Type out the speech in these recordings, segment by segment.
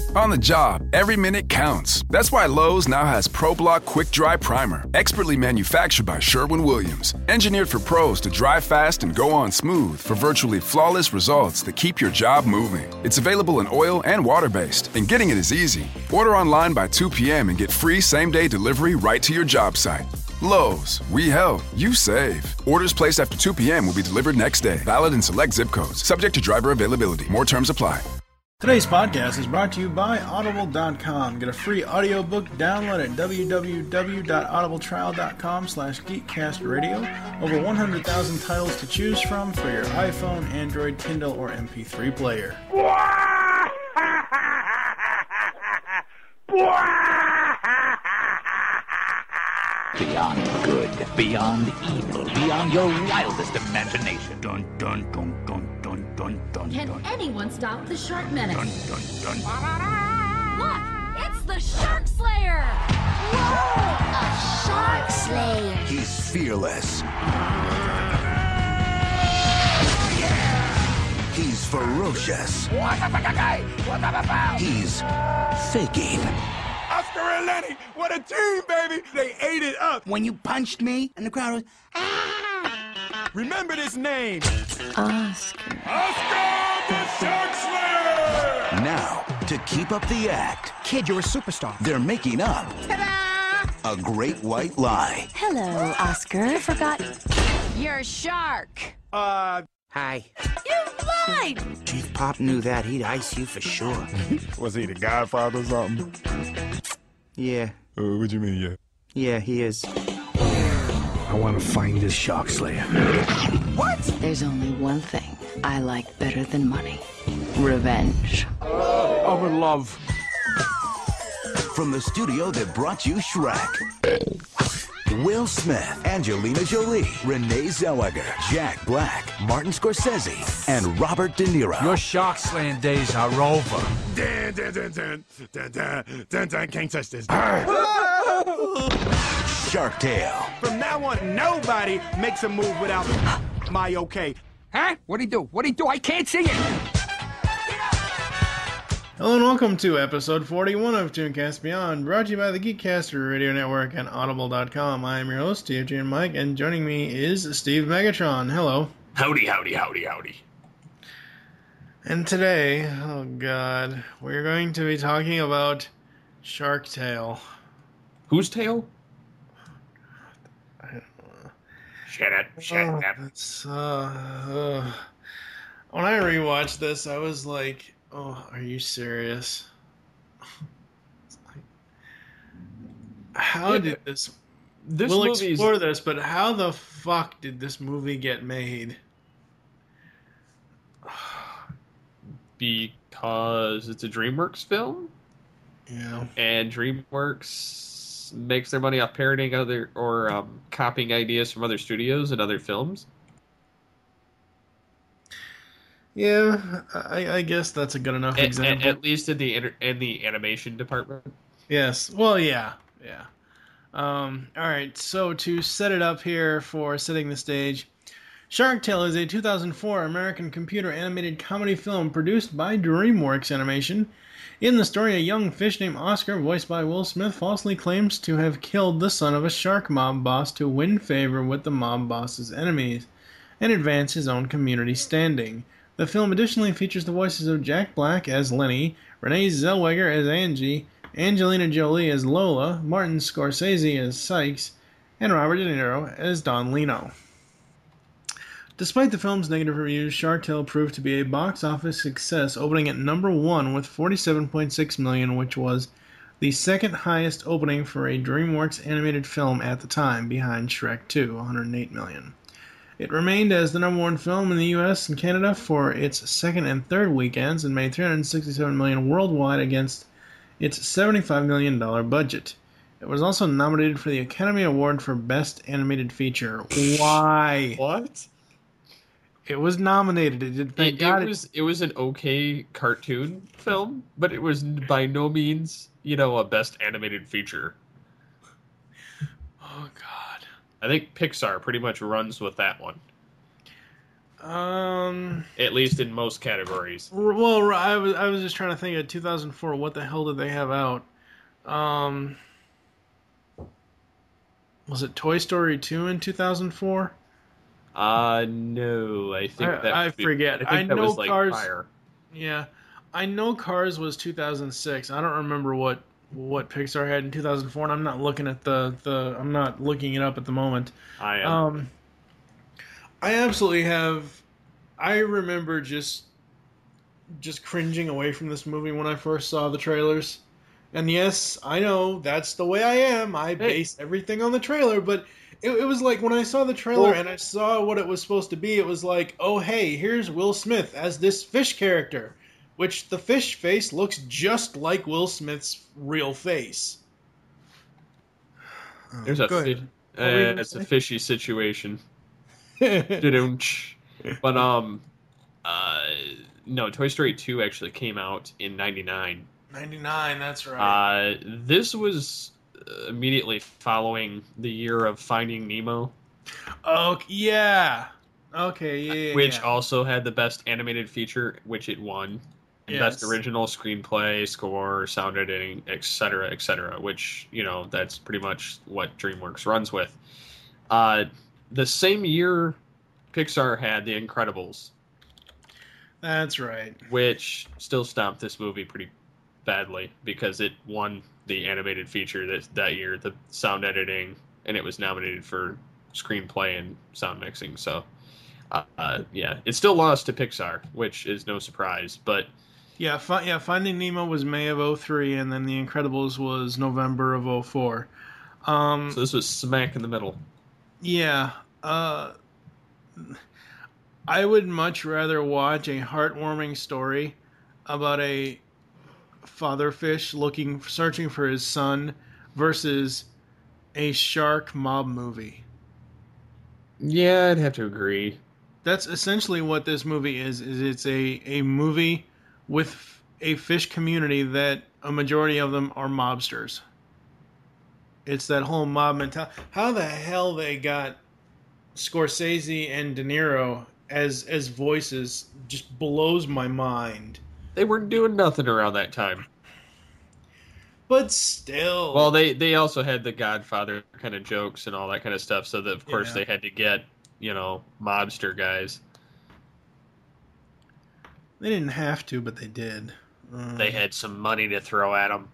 On the job, every minute counts. That's why Lowe's now has ProBlock Quick Dry Primer, expertly manufactured by Sherwin-Williams. Engineered for pros to dry fast and go on smooth for virtually flawless results that keep your job moving. It's available in oil and water-based, and getting it is easy. Order online by 2 p.m. and get free same-day delivery right to your job site. Lowe's, we help, you save. Orders placed after 2 p.m. will be delivered next day. Valid in select zip codes. Subject to driver availability. More terms apply. Today's podcast is brought to you by Audible.com. Get a free audiobook download at www.audibletrial.com/geekcastradio. Over 100,000 titles to choose from for your iPhone, Android, Kindle, or MP3 player. Beyond good, beyond evil, beyond your wildest imagination. Dun dun dun dun dun dun dun. Can anyone stop the Shark Menace? Dun dun dun. Look, it's the Shark Slayer! Whoa! A Shark Slayer! He's fearless. He's ferocious. He's faking. Oscar and Lenny, what a team, baby! They ate it up. When you punched me, and the crowd was, Remember this name. Oscar. Oscar the Shark Slayer! Now, to keep up the act, Kid, you're a superstar. they're making up a great white lie. Hello, Oscar. Forgot. You're a shark! Hi. You lied! Chief Pop knew that. He'd ice you for sure. Was he the Godfather or something? Yeah. What you mean, yeah? Yeah, he is. I want to find this Shark Slayer. There's only one thing I like better than money. Revenge. I'm in love. From the studio that brought you Shrek. Will Smith, Angelina Jolie, Renee Zellweger, Jack Black, Martin Scorsese, and Robert De Niro. Your shark slaying days are over. Dun dun dun dun dun dun dun dun. Can't touch this. Shark Tale. From now on, nobody makes a move without my okay. Huh? What'd he do? What'd he do? I can't see it. Hello and welcome to episode 41 of Tooncast Beyond, brought to you by the Geekcaster Radio Network and Audible.com. I am your host, TFG and Mike, and joining me is Steve Megatron. Hello. Howdy, howdy, howdy, howdy. And today, oh god, we're going to be talking about Shark Tale. Whose tail? I don't know. Shut up, shut up. It's, when I rewatched this, I was like, oh, are you serious? How did this... We'll explore this, but how the fuck did this movie get made? Because it's a DreamWorks film, Yeah. and DreamWorks makes their money off parodying other or copying ideas from other studios and other films. Yeah, I guess that's a good enough example. At least in the animation department. Yes. Well, yeah. All right. So to set it up here for setting the stage, Shark Tale is a 2004 American computer animated comedy film produced by DreamWorks Animation. In the story, a young fish named Oscar, voiced by Will Smith, falsely claims to have killed the son of a shark mob boss to win favor with the mob boss's enemies and advance his own community standing. The film additionally features the voices of Jack Black as Lenny, Renee Zellweger as Angie, Angelina Jolie as Lola, Martin Scorsese as Sykes, and Robert De Niro as Don Lino. Despite the film's negative reviews, Shark Tale proved to be a box office success, opening at number 1 with $47.6 million, which was the second highest opening for a DreamWorks animated film at the time, behind Shrek 2, $108 million. It remained as the number 1 film in the US and Canada for its second and third weekends and made $367 million worldwide against its $75 million budget. It was also nominated for the Academy Award for Best Animated Feature. Why? What? It was nominated. It was an okay cartoon film, but it was by no means, a best animated feature. Oh, God. I think Pixar pretty much runs with that one. At least in most categories. Well, I was just trying to think of 2004. What the hell did they have out? Was it Toy Story 2 in 2004? No, I think I forget. I know was like Cars. prior. Yeah, I know Cars was 2006. I don't remember what Pixar had in 2004, and I'm not looking at I'm not looking it up at the moment. I am. I absolutely have. I remember just cringing away from this movie when I first saw the trailers. And yes, I know that's the way I am. I base everything on the trailer, but it was like when I saw the trailer and I saw what it was supposed to be, it was like, oh hey, here's Will Smith as this fish character, which the fish face looks just like Will Smith's real face. There's it's a fishy situation. But no, Toy Story 2 actually came out in 99. 99, that's right. This was immediately following the year of Finding Nemo. Oh, yeah. Okay, yeah. Which also had the best animated feature, which it won. Yes. Best original screenplay, score, sound editing, etc., which, that's pretty much what DreamWorks runs with. The same year, Pixar had The Incredibles. That's right. Which still stomped this movie pretty badly because it won the animated feature that year, the sound editing, and it was nominated for screenplay and sound mixing. So, it still lost to Pixar, which is no surprise. But Finding Nemo was May of 2003, and then The Incredibles was November of 2004. So this was smack in the middle. Yeah. I would much rather watch a heartwarming story about a father fish searching for his son versus a shark mob movie. Yeah, I'd have to agree. That's essentially what this movie is it's a movie with a fish community that a majority of them are mobsters. It's that whole mob mentality. How the hell they got Scorsese and De Niro as voices just blows my mind. They weren't doing nothing around that time. But still. Well, they also had the Godfather kind of jokes and all that kind of stuff, so that, of course, they had to get, mobster guys. They didn't have to, but they did. They had some money to throw at them.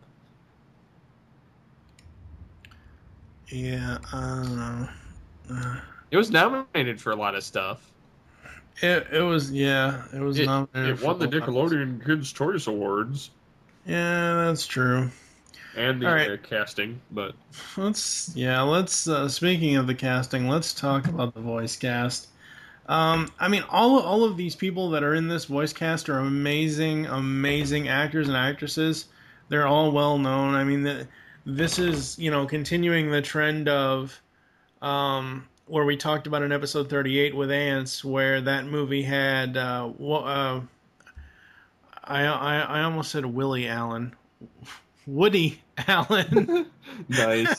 Yeah, I don't know. It was nominated for a lot of stuff. It was nominated. It won the Nickelodeon Kids' Choice Awards. Yeah, that's true. And the casting, but let's speaking of the casting, let's talk about the voice cast. All of these people that are in this voice cast are amazing actors and actresses. They're all well known. This is, continuing the trend of where we talked about in episode 38 with Ants, where that movie had I almost said Woody Allen. Nice.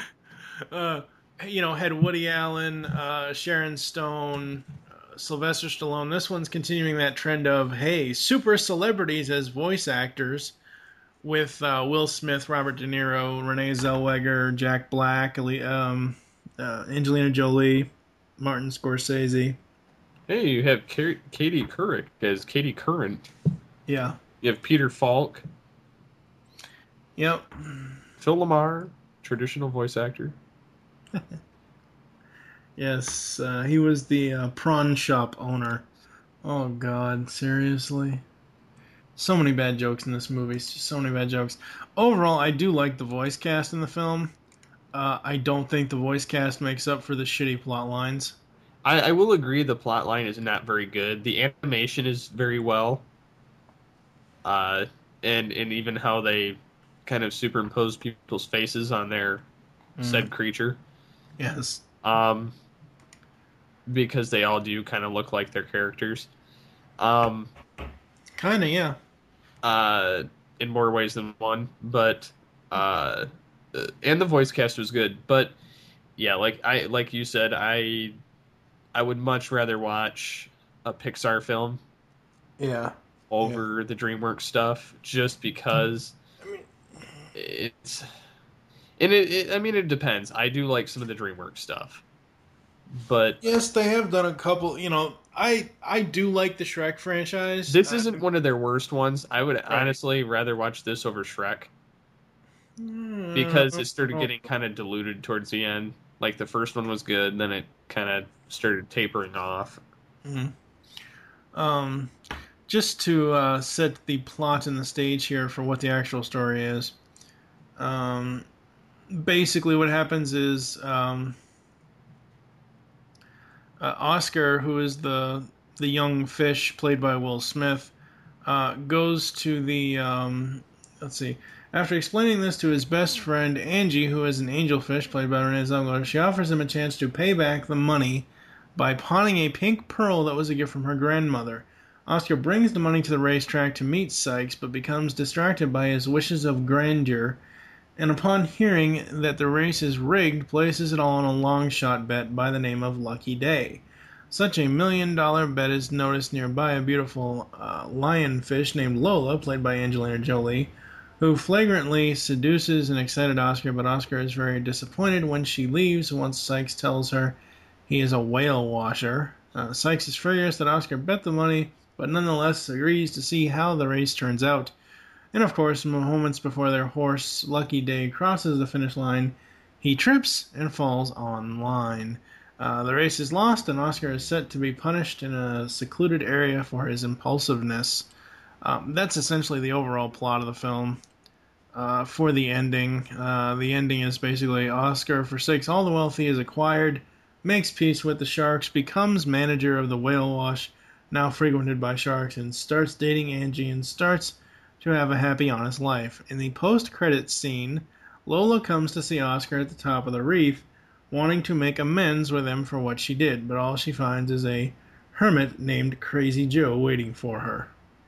Had Woody Allen, Sharon Stone, Sylvester Stallone. This one's continuing that trend of, hey, super celebrities as voice actors with Will Smith, Robert De Niro, Renee Zellweger, Jack Black, Angelina Jolie, Martin Scorsese. Hey, you have Katie Couric as Katie Current. Yeah. You have Peter Falk. Yep. Phil Lamar, traditional voice actor. Yes, he was the prawn shop owner. Oh, God, seriously? So many bad jokes in this movie. So many bad jokes. Overall, I do like the voice cast in the film. I don't think the voice cast makes up for the shitty plot lines. I will agree the plot line is not very good. The animation is very well. And even how they kind of superimpose people's faces on their said creature. Yes. Because they all do kind of look like their characters. Kind of, yeah. In more ways than one, but and the voice cast was good, but yeah, like you said, I would much rather watch a Pixar film over the DreamWorks stuff, just because it's... And it depends. I do like some of the DreamWorks stuff. But yes, they have done a couple, I do like the Shrek franchise. This isn't one of their worst ones. I would honestly rather watch this over Shrek. Because it started getting kind of diluted towards the end. Like, the first one was good, then it kind of started tapering off. Mm-hmm. Just to set the plot and the stage here for what the actual story is. Basically what happens is Oscar, who is the young fish played by Will Smith, goes to the after explaining this to his best friend Angie, who is an angelfish played by Renee Zellweger, she offers him a chance to pay back the money by pawning a pink pearl that was a gift from her grandmother. Oscar brings the money to the racetrack to meet Sykes, but becomes distracted by his wishes of grandeur, and upon hearing that the race is rigged, places it all on a long shot bet by the name of Lucky Day. Such a $1 million bet is noticed nearby a beautiful lionfish named Lola, played by Angelina Jolie, who flagrantly seduces an excited Oscar, but Oscar is very disappointed when she leaves once Sykes tells her he is a whale washer. Sykes is furious that Oscar bet the money, but nonetheless agrees to see how the race turns out. And of course, moments before their horse Lucky Day crosses the finish line, he trips and falls on line. The race is lost, and Oscar is set to be punished in a secluded area for his impulsiveness. That's essentially the overall plot of the film. For the ending is basically Oscar forsakes all the wealth he has acquired, makes peace with the sharks, becomes manager of the whale wash, now frequented by sharks, and starts dating Angie and starts to have a happy, honest life. In the post-credits scene, Lola comes to see Oscar at the top of the reef, wanting to make amends with him for what she did, but all she finds is a hermit named Crazy Joe waiting for her.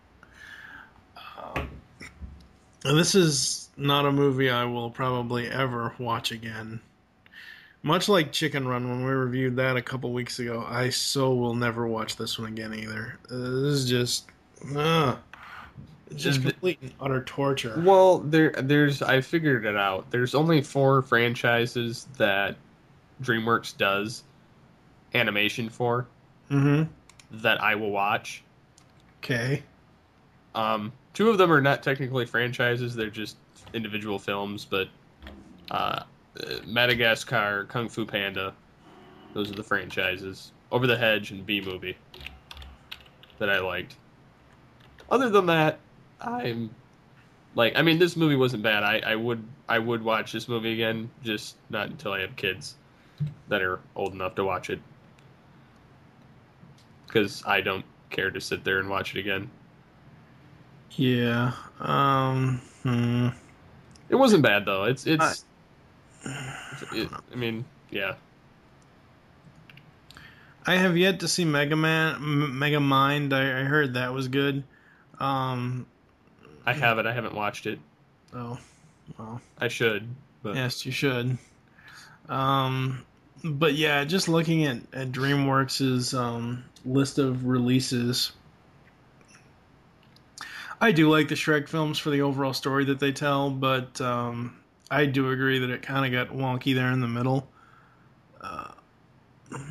This is not a movie I will probably ever watch again. Much like Chicken Run when we reviewed that a couple weeks ago, I will never watch this one again either. This is just... It's just complete and utter torture. Well, there's I figured it out. There's only 4 franchises that DreamWorks does animation for that I will watch. Okay. 2 of them are not technically franchises; they're just individual films. But Madagascar, Kung Fu Panda, those are the franchises. Over the Hedge and B-Movie that I liked. Other than that, this movie wasn't bad. I would watch this movie again, just not until I have kids that are old enough to watch it. Because I don't care to sit there and watch it again. Yeah. It wasn't bad though. Yeah. I have yet to see Megamind. I heard that was good. I haven't. I haven't watched it. Oh, well. I should. But... Yes, you should. But yeah, just looking at DreamWorks' list of releases, I do like the Shrek films for the overall story that they tell, but I do agree that it kind of got wonky there in the middle. Oh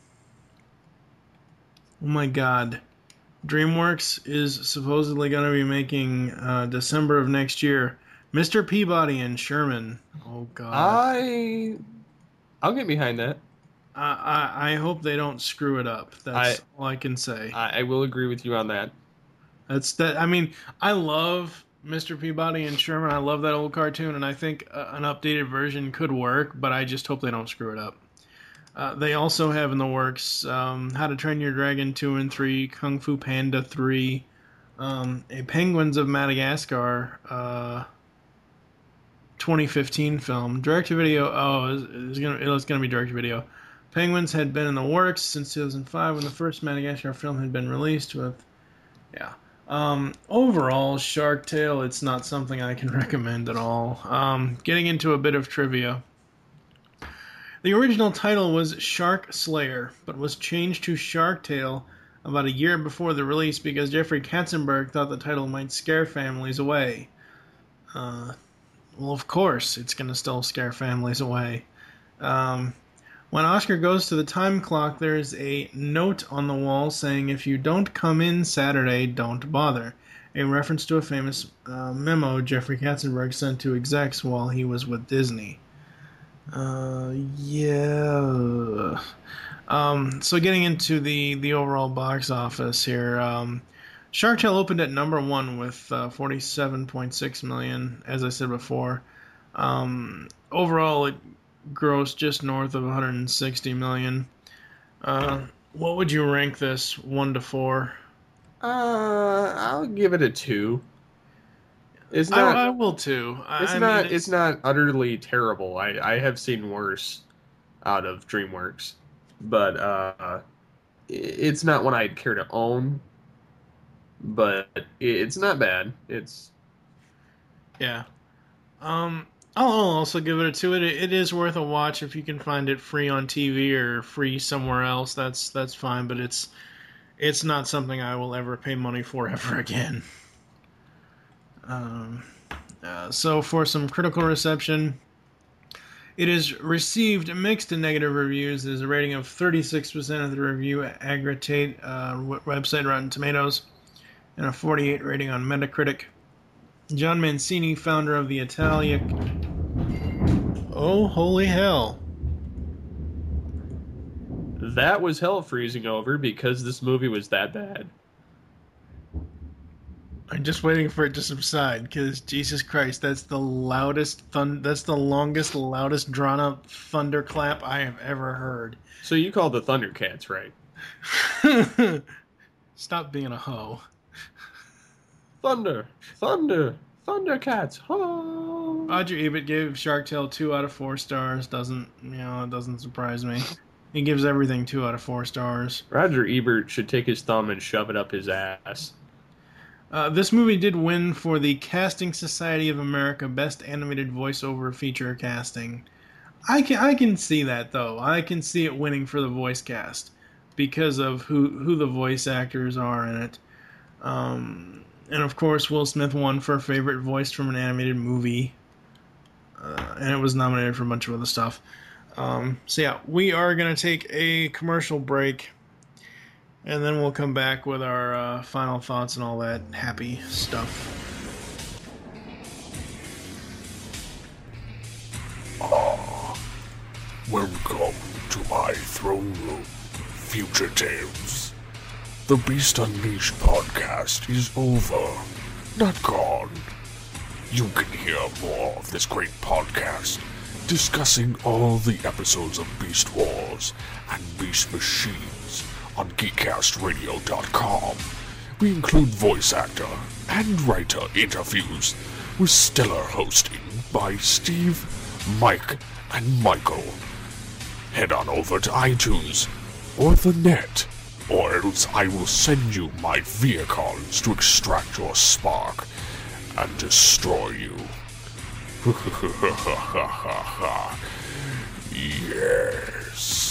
my god. DreamWorks is supposedly going to be making December of next year Mr. Peabody and Sherman. Oh god. I'll get behind that. I hope they don't screw it up. That's all I can say. I will agree with you on that. I love Mr. Peabody and Sherman. I love that old cartoon, and I think an updated version could work, but I just hope they don't screw it up. They also have in the works How to Train Your Dragon 2 and 3, Kung Fu Panda 3, a Penguins of Madagascar 2015 film. Direct-to-video, it's going to be direct-to-video. Penguins had been in the works since 2005 when the first Madagascar film had been released with... Yeah. Overall, Shark Tale, it's not something I can recommend at all. Getting into a bit of trivia. The original title was Shark Slayer, but was changed to Shark Tale about a year before the release because Jeffrey Katzenberg thought the title might scare families away. Well, of course, it's going to still scare families away. When Oscar goes to the time clock, there's a note on the wall saying, "If you don't come in Saturday, don't bother." A reference to a famous memo Jeffrey Katzenberg sent to execs while he was with Disney. Yeah. So getting into the overall box office here, Shark Tale opened at number 1 with 47.6 million, as I said before. Overall, it grossed just north of 160 million. What would you rank this 1 to 4? I'll give it a 2. It's not. I will too. It's not utterly terrible. I have seen worse out of DreamWorks, but it's not one I'd care to own. But it's not bad. Yeah. I'll also give it a 2. It is worth a watch if you can find it free on TV or free somewhere else. That's fine, but it's not something I will ever pay money for ever again. So for some critical reception, it has received mixed and negative reviews. There's a rating of 36% of the review at Aggregate website Rotten Tomatoes, and a 48 rating on Metacritic. John Mancini, founder of the Italia... Oh, holy hell. That was hell freezing over because this movie was that bad. I'm just waiting for it to subside, because Jesus Christ, that's the longest, loudest drawn-up thunderclap I have ever heard. So you called the Thundercats, right? Stop being a hoe. Thundercats, ho! Roger Ebert gave Shark Tale 2 out of 4 stars. It doesn't surprise me. He gives everything 2 out of 4 stars. Roger Ebert should take his thumb and shove it up his ass. This movie did win for the Casting Society of America Best Animated Voiceover Feature Casting. I can see that, though. I can see it winning for the voice cast because of who the voice actors are in it. And of course, Will Smith won for favorite voice from an animated movie. And it was nominated for a bunch of other stuff. So yeah, we are going to take a commercial break. And then we'll come back with our final thoughts and all that happy stuff. Welcome to my throne room, Future Tales. The Beast Unleashed podcast is over, not gone. You can hear more of this great podcast, discussing all the episodes of Beast Wars and Beast Machines on GeekCastRadio.com. We include voice actor and writer interviews with stellar hosting by Steve, Mike, and Michael. Head on over to iTunes or the net, or else I will send you my vehicles to extract your spark and destroy you. Yes.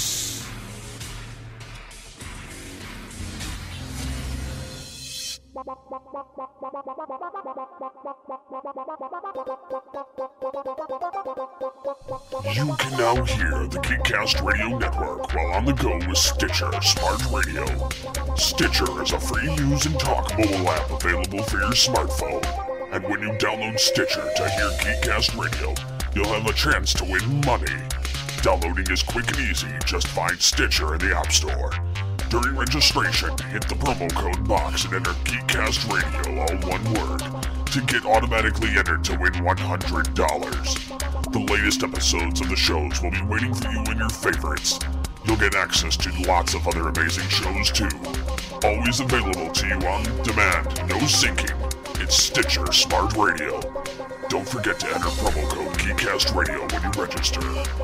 You can now hear the Geekcast Radio Network while on the go with Stitcher Smart Radio. Stitcher is a free use and talk mobile app available for your smartphone. And when you download Stitcher to hear Geekcast Radio, you'll have a chance to win money. Downloading is quick and easy. Just find Stitcher in the App Store. During registration, hit the promo code box and enter Geekcast Radio, all one word, to get automatically entered to win $100. The latest episodes of the shows will be waiting for you in your favorites. You'll get access to lots of other amazing shows too. Always available to you on demand, no syncing. It's Stitcher Smart Radio. Don't forget to enter promo code Geekcast Radio when you register.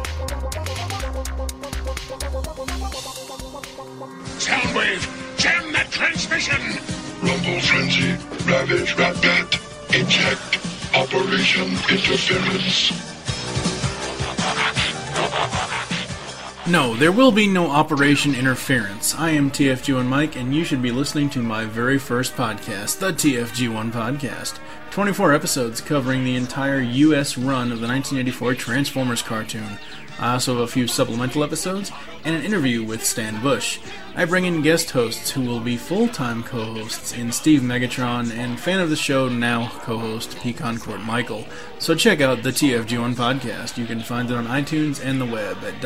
Soundwave, jam that transmission! Rumble Frenzy, Ravage Rat-Bat, Eject, Operation Interference. No, there will be no Operation Interference. I am TFG1 Mike, and you should be listening to my very first podcast, the TFG1 Podcast. 24 episodes covering the entire U.S. run of the 1984 Transformers cartoon. I also have a few supplemental episodes and an interview with Stan Bush. I bring in guest hosts who will be full-time co-hosts in Steve Megatron and fan of the show now co-host Pecan Court Michael. So check out the TFG1 Podcast. You can find it on iTunes and the web at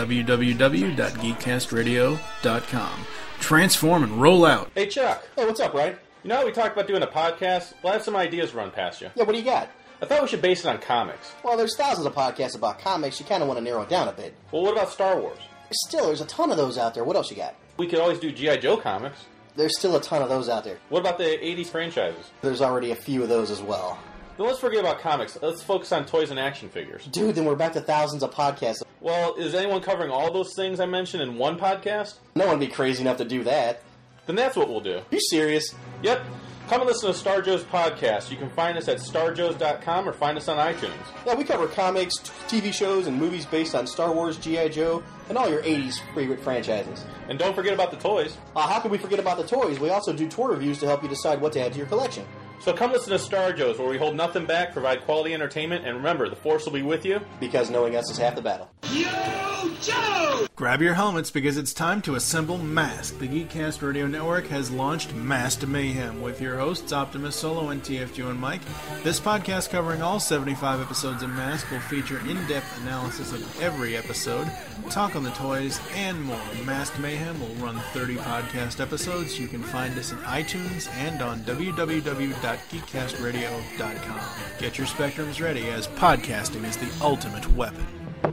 www.geekcastradio.com. Transform and roll out. Hey Chuck. Hey, what's up, Ryan? You know how we talked about doing a podcast? Well, I have some ideas run past you. Yeah, what do you got? I thought we should base it on comics. Well, there's thousands of podcasts about comics. You kind of want to narrow it down a bit. Well, what about Star Wars? Still, there's a ton of those out there. What else you got? We could always do G.I. Joe comics. There's still a ton of those out there. What about the 80s franchises? There's already a few of those as well. Then let's forget about comics. Let's focus on toys and action figures. Dude, then we're back to thousands of podcasts. Well, is anyone covering all those things I mentioned in one podcast? No one would be crazy enough to do that. Then that's what we'll do. You serious? Yep. Come and listen to Star Joe's podcast. You can find us at starjoes.com or find us on iTunes. Yeah, we cover comics, TV shows, and movies based on Star Wars, G.I. Joe, and all your 80s favorite franchises. And don't forget about the toys. How can we forget about the toys? We also do toy reviews to help you decide what to add to your collection. So come listen to Star Joe's, where we hold nothing back, provide quality entertainment, and remember, the Force will be with you. Because knowing us is half the battle. Yo, Joe! Grab your helmets because it's time to assemble Mask. The Geekcast Radio Network has launched Masked Mayhem with your hosts Optimus Solo and TFG1 Mike. This podcast covering all 75 episodes of Mask will feature in-depth analysis of every episode, talk on the toys, and more. Masked Mayhem will run 30 podcast episodes. You can find us in iTunes and on www.geekcastradio.com. Get your spectrums ready as podcasting is the ultimate weapon.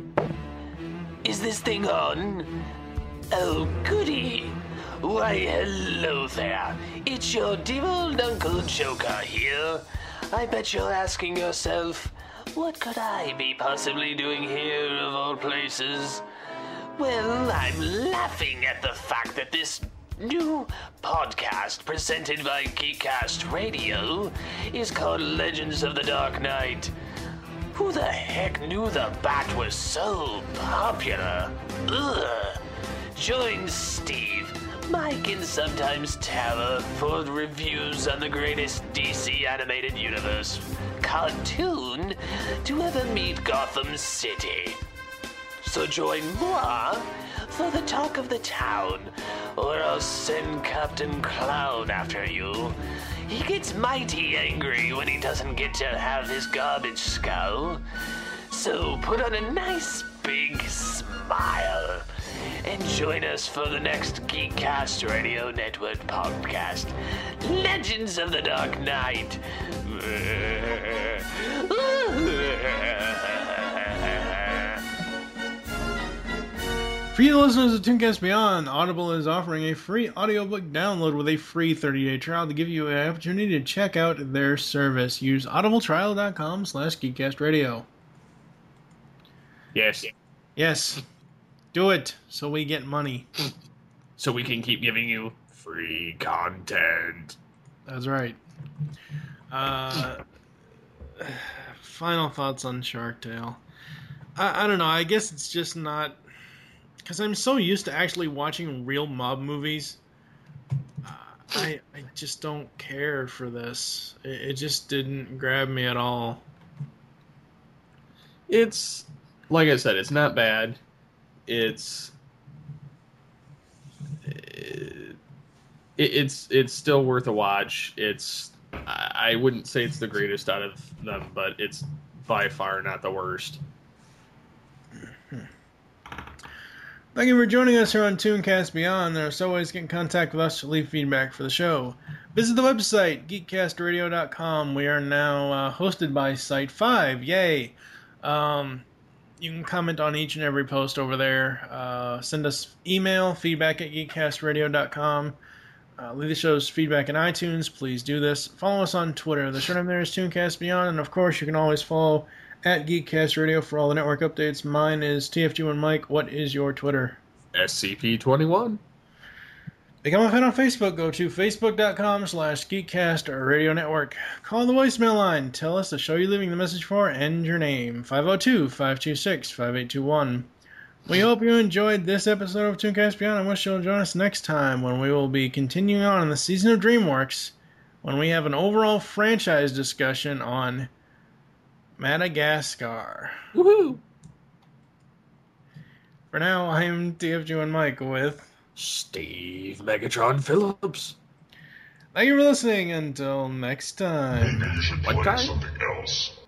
Is this thing on? Oh, goody. Why, hello there. It's your dear Uncle Joker here. I bet you're asking yourself, what could I be possibly doing here of all places? Well, I'm laughing at the fact that this new podcast presented by Geekcast Radio is called Legends of the Dark Knight. Who the heck knew the Bat was so popular? Ugh. Join Steve, Mike, and sometimes Tara for reviews on the greatest DC animated universe cartoon to ever meet Gotham City. So join moi for the talk of the town, or I'll send Captain Clown after you. He gets mighty angry when he doesn't get to have his garbage skull. So put on a nice big smile and join us for the next Geekcast Radio Network podcast, Legends of the Dark Knight. For you listeners of Tooncast Beyond, Audible is offering a free audiobook download with a free 30-day trial to give you an opportunity to check out their service. Use audibletrial.com/geekcastradio. Yes. Yes. Do it so we get money. So we can keep giving you free content. That's right. Final thoughts on Shark Tale. I don't know. I guess it's just not... Because I'm so used to actually watching real mob movies, I just don't care for this. It just didn't grab me at all. It's, like I said, it's not bad. It's still worth a watch. I wouldn't say it's the greatest out of them, but it's by far not the worst. Thank you for joining us here on Tooncast Beyond. There's always get in contact with us to leave feedback for the show. Visit the website, geekcastradio.com. We are now hosted by Site 5. Yay! You can comment on each and every post over there. Send us email, feedback at geekcastradio.com. Leave the show's feedback in iTunes. Please do this. Follow us on Twitter. The show name there is Tooncast Beyond. And, of course, you can always follow at Geekcast Radio for all the network updates. Mine is TFG1 Mike. What is your Twitter? SCP-21. Become a fan on Facebook. Go to facebook.com/Geekcast Radio Network. Call the voicemail line. Tell us the show you're leaving the message for and your name. 502-526-5821. We hope you enjoyed this episode of Tooncast Beyond, and wish you'll join us next time when we will be continuing on in the season of DreamWorks when we have an overall franchise discussion on Madagascar. Woohoo! For now, I am TFG and Mike with Steve Megatron Phillips. Thank you for listening. Until next time. Maybe you should try something else.